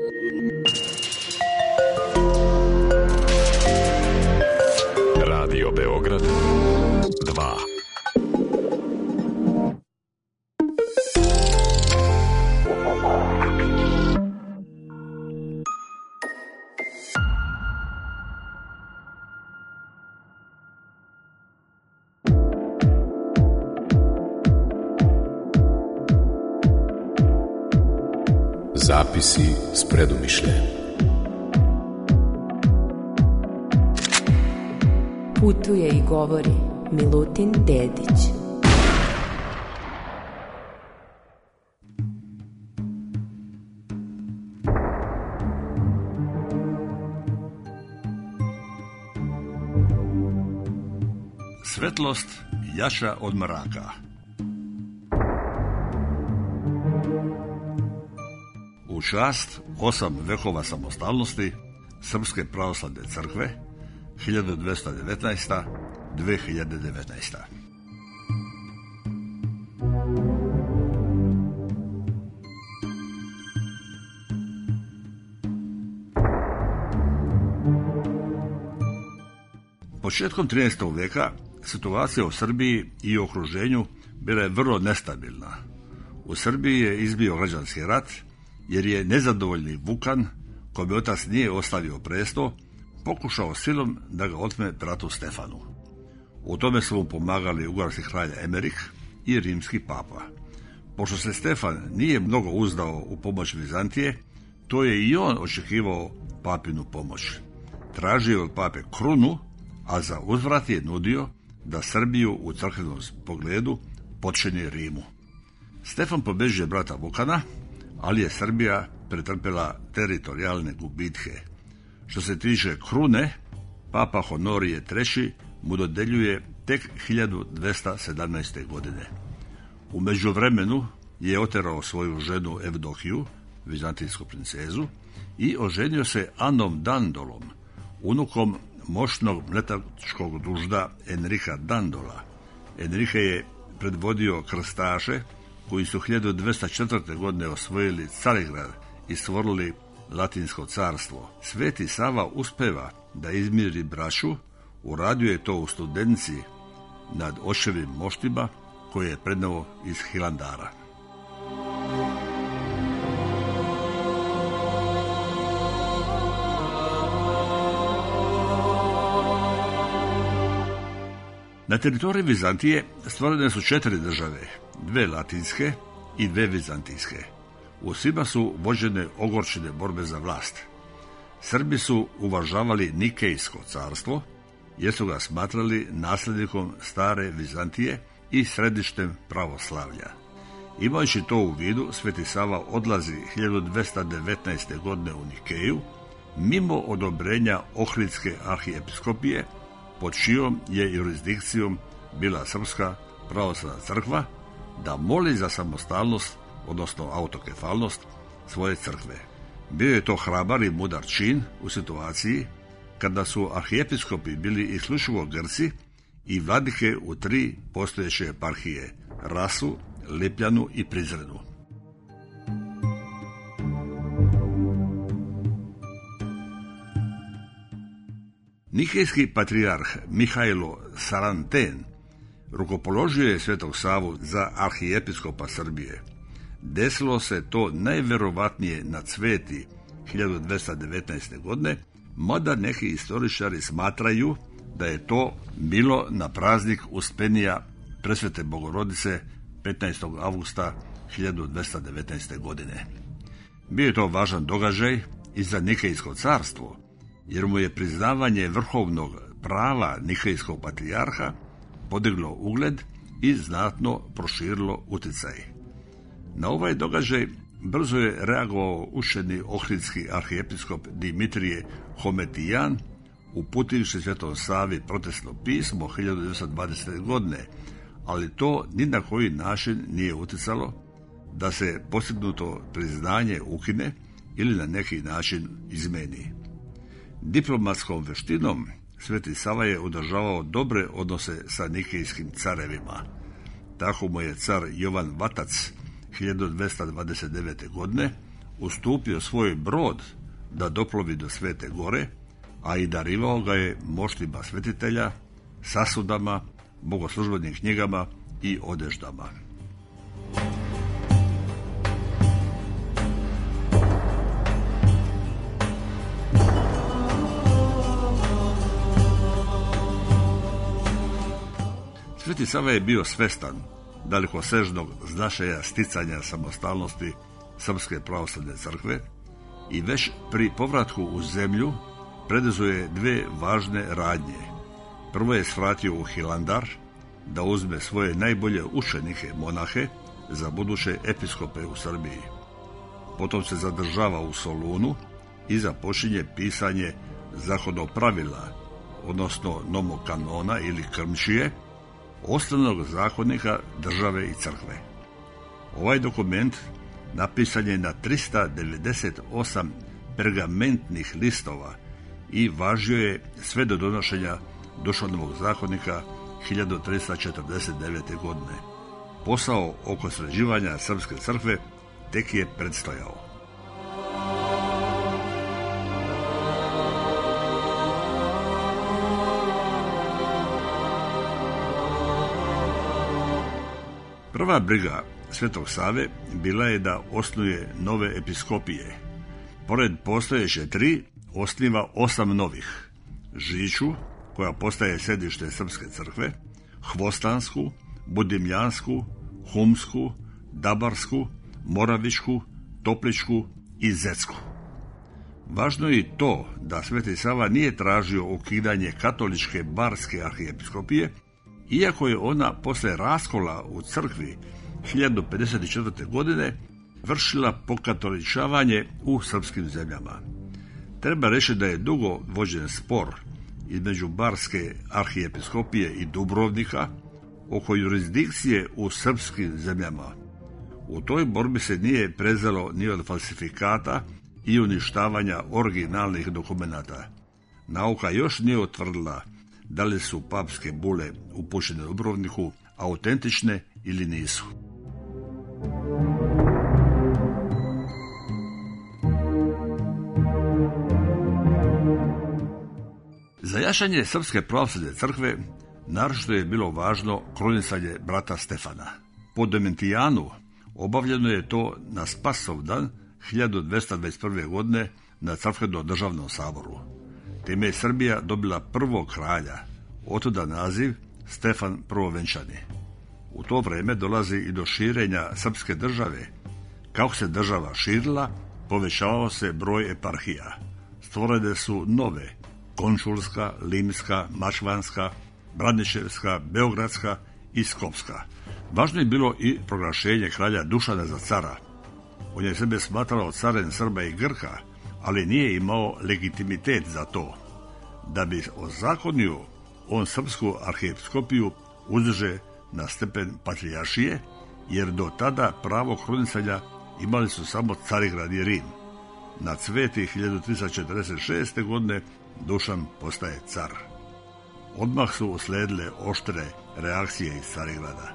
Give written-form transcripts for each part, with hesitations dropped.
Radio Beograd 2. Zapisi s predumišljajem. Putuje i govori Milutin Dedić. Svetlost jača od mraka. U čast 8 vekova samostalnosti Srpske pravoslavne crkve 1219-2019. Početkom 13. veka situacija u Srbiji i okruženju bila je vrlo nestabilna. U Srbiji je izbio građanski rat jer je nezadovoljni Vukan, kome otac nije ostavio presto, pokušao silom da ga otme bratu Stefanu. U tome su mu pomagali ugarski kralj Emerik i rimski papa. Pošto se Stefan nije mnogo uzdao u pomoć Vizantije, to je i on očekivao papinu pomoć. Tražio je od pape krunu, a za uzvrat je nudio da Srbiju u crkvenom pogledu potčini Rimu. Stefan pobeđuje brata Vukana, ali je Srbija pretrpjela teritorijalne gubitke. Što se tiče krune, papa Honorije III mu dodeljuje tek 1217. godine. U međuvremenu je oterao svoju ženu Evdokiju, vizantijsku princezu, i oženio se Anom Dandolom, unukom moćnog mletačkog družda Enrika Dandola. Enrike je predvodio krstaše koji su 1204. godine osvojili Carigrad i stvorili Latinsko carstvo. Sveti Sava uspeva da izmiri braću, uradio je to u Studenici nad očevim moštima koje je predneo iz Hilandara. Na teritoriji Vizantije stvorene su 4 države, 2 latinske i 2 vizantijske. U svima su vođene ogorčene borbe za vlast. Srbi su uvažavali Nikejsko carstvo, jer su ga smatrali nasljednikom stare Vizantije i središtem pravoslavlja. Imajući to u vidu, Sveti Sava odlazi 1219. godine u Nikeju, mimo odobrenja Ohridske arhiepiskopije, pod čijom je jurisdikcijom bila Srpska pravoslavna crkva, da moli za samostalnost, odnosno autokefalnost svoje crkve. Bio je to hrabar i mudar čin u situaciji kada su arhijepiskopi bili isključivo Grci i vladike u 3 postojeće eparhije, Rasu, Lipljanu i Prizrenu. Nikejski patrijarh Mihajlo Saranten rukopoložio je Svetog Savu za arhijepiskopa Srbije. Desilo se to najverovatnije na Cveti 1219. godine, mada neki istoričari smatraju da je to bilo na praznik Uspenija Presvete Bogorodice 15. avgusta 1219. godine. Bio je to važan događaj i za Nikejsko carstvo, jer mu je priznavanje vrhovnog prava Nikejskog patrijarha podiglo ugled i znatno proširilo utjecaj. Na ovaj događaj brzo je reagovao učeni ohridski arhijepiskop Dimitrije Hometijan, uputivši Svetom Savi protestno pismo 1920. godine, ali to ni na koji način nije utjecalo da se postignuto priznanje ukine ili na neki način izmeni. Diplomatskom veštinom Sveti Sava je održavao dobre odnose sa nikejskim carevima. Tako mu je car Jovan Vatac 1229. godine ustupio svoj brod da doplovi do Svete Gore, a i darivao ga je moštima svetitelja, sasudama, bogoslužbenim knjigama i odeždama. Sveti Sava je bio svestan dalekosežnog značaja sticanja samostalnosti Srpske pravoslavne crkve i već pri povratku u zemlju preduzeo je dve važne radnje. Prvo je svratio u Hilandar da uzme svoje najbolje učenike monahe za buduće episkope u Srbiji. Potom se zadržava u Solunu i započinje pisanje zakonopravila, odnosno nomokanona ili krmčije, osnovnog zakonika države i crkve. Ovaj dokument napisan je na 398 pergamentnih listova i važio je sve do donošenja Dušanovog zakonika 1349. godine. Posao oko sređivanja srpske crkve tek je predstojao. Prva briga Svetog Save bila je da osnuje nove episkopije. Pored postojeće 3, osniva 8 novih. Žiču, koja postaje središte Srpske crkve, Hvostansku, Budimljansku, Humsku, Dabarsku, Moravičku, Topličku i Zecku. Važno je i to da Sveti Sava nije tražio ukidanje katoličke barske arhijepiskopije, iako je ona posle raskola u crkvi 1054. godine vršila pokatoličavanje u srpskim zemljama. Treba reći da je dugo vođen spor između barske arhijepiskopije i Dubrovnika oko jurisdikcije u srpskim zemljama. U toj borbi se nije prezalo ni od falsifikata i uništavanja originalnih dokumenata. Nauka još nije utvrdila da li su papske bule upućene Dubrovniku autentične ili nisu. Za jačanje Srpske pravoslavne crkve naročito je bilo važno krunisanje brata Stefana. Po Dementijanu obavljeno je to na Spasovdan 1221. godine na crkvenom državnom saboru. Time je Srbija dobila prvog kralja, otuda naziv Stefan Prvovenčani. U to vreme dolazi i do širenja srpske države. Kako se država širila, povećavao se broj eparhija. Stvorene su nove: Končulska, Limska, Mačvanska, Braničevska, Beogradska i Skopska. Važno je bilo i proglašenje kralja Dušana za cara. On je sebe smatrao carem Srba i Grka, ali nije imao legitimitet za to. Da bi ozakonio, on srpsku arhijepiskopiju uzdiže na stepen patrijaršije, jer do tada pravo krunisanja imali su samo Carigrad i Rim. Na Cveti 1346. godine Dušan postaje car. Odmah su usledile oštre reakcije iz Carigrada.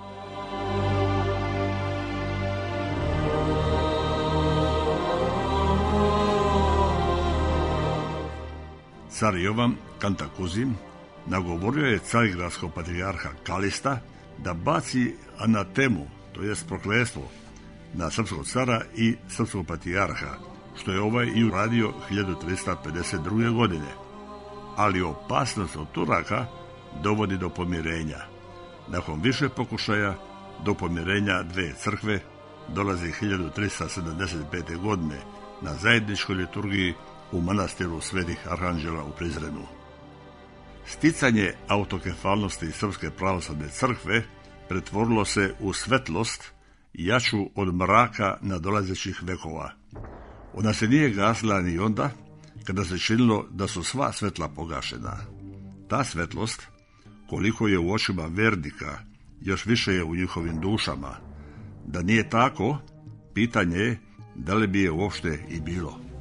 Car Jovan Kantakuzin nagovorio je carigradskog patrijarha Kalista da baci anatemu, to jest prokletstvo, na srpskog cara i srpskog patrijarha, što je ovaj i uradio 1352. godine. Ali opasnost od Turaka dovodi do pomirenja. Nakon više pokušaja do pomirenja dve crkve dolazi 1375. godine na zajedničkoj liturgiji u manastiru Svetih Arhanđela u Prizrenu. Sticanje autokefalnosti Srpske pravoslavne crkve pretvorilo se u svetlost jaču od mraka nadolazećih vekova. Ona se nije gasila ni onda kada se činilo da su sva svetla pogašena. Ta svetlost, koliko je u očima vernika, još više je u njihovim dušama. Da nije tako, pitanje je da li bi je uopšte i bilo.